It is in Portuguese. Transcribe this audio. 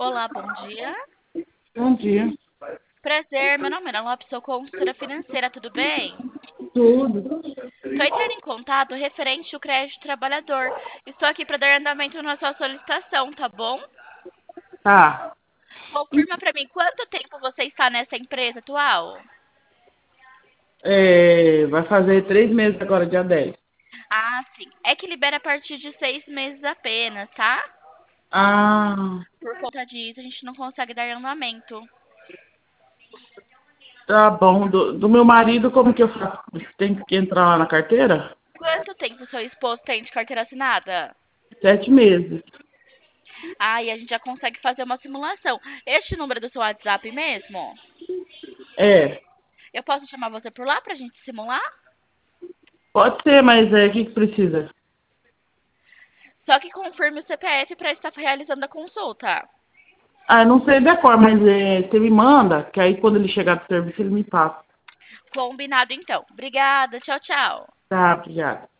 Olá, bom dia. Bom dia. Prazer, meu nome é Ana Lopes, sou consultora financeira, tudo bem? Tudo. Estou entrando em contato referente ao crédito trabalhador. Estou aqui para dar andamento na sua solicitação, tá bom? Tá. Confirma para mim quanto tempo você está nessa empresa atual? Vai fazer 3 meses agora, dia 10. Ah, sim. É que libera a partir de 6 meses apenas, tá? Ah, Por conta disso, a gente não consegue dar andamento. tá bom. Do meu marido, como que eu faço? Tem que entrar lá na carteira? Quanto tempo seu esposo tem de carteira assinada? 7 meses. Ah, e a gente já consegue fazer uma simulação. Este número é do seu WhatsApp mesmo? É, Eu posso chamar você por lá pra gente simular? pode ser, mas o que precisa? Só que confirme o CPF para estar realizando a consulta. Ah, eu não sei decor, mas você me manda, que aí quando ele chegar do serviço ele me passa. Combinado então. Obrigada. Tchau, tchau. Tá, obrigada.